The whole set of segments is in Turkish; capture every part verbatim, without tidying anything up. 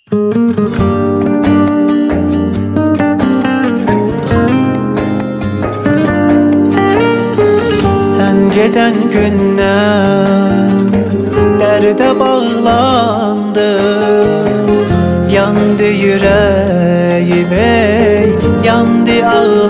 Sen geden günden derde bağlandım. Yandı yüreğim ey, yandı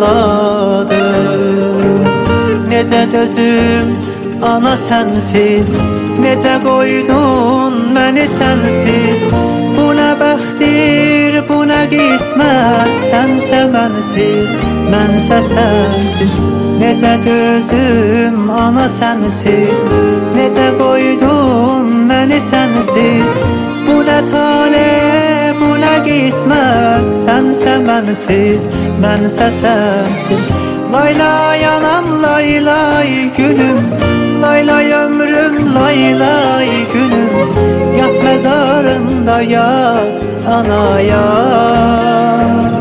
ağladım. Nece dözüm ana sensiz, nece koydun beni sensiz. Bu ne bəxtdir, bu ne qismət, sənsə mənsiz, mənsə sənsiz. Nece dözüm ana sensiz, nece koydun beni sensiz. Bu ne tale, bu ne qismət, sənsə mənsiz, mənsə sənsiz. Lay lay anam, lay lay günüm, lay lay ömrüm, lay lay günüm. Yat mezarında yat ana yat.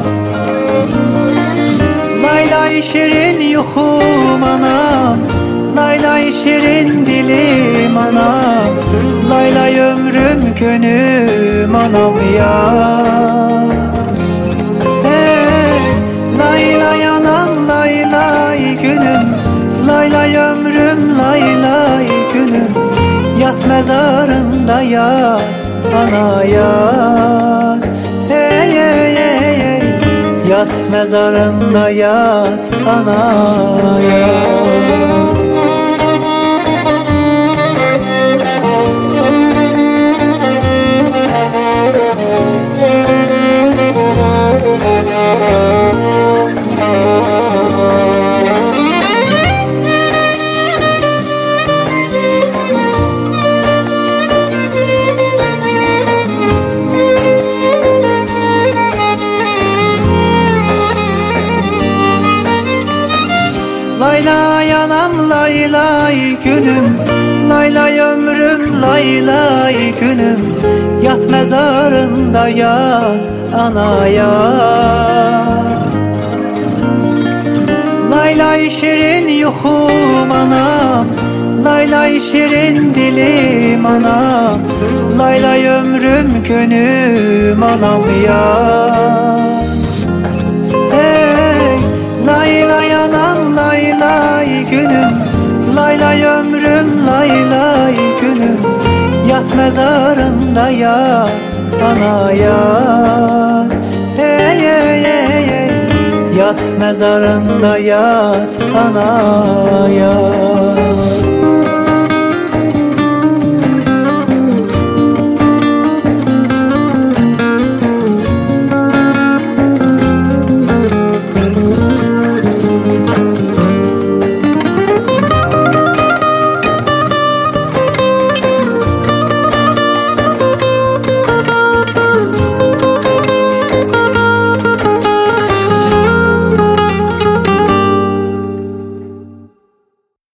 Lay lay şirin yuxum anam, lay lay şirin dilim anam. Lay lay ömrüm günüm anam yat. Hey, lay lay anam, lay lay günüm, lay lay ömrüm, lay lay günüm. Yat mezarında yat ana yat. Hey hey hey hey, yat mezarında yat ana yat. Lay lay anam, lay lay günüm, lay lay ömrüm, lay lay günüm. Yat mezarında yat ana yat. Lay lay şirin yuxum anam, lay lay şirin dilim anam. Lay lay ömrüm günüm anam yat. Hey, lay lay anam, lay lay günüm, lay lay ömrüm, lay lay günüm. Yat mezarında yat ana yat. Hey hey hey hey, yat mezarında yat ana yat.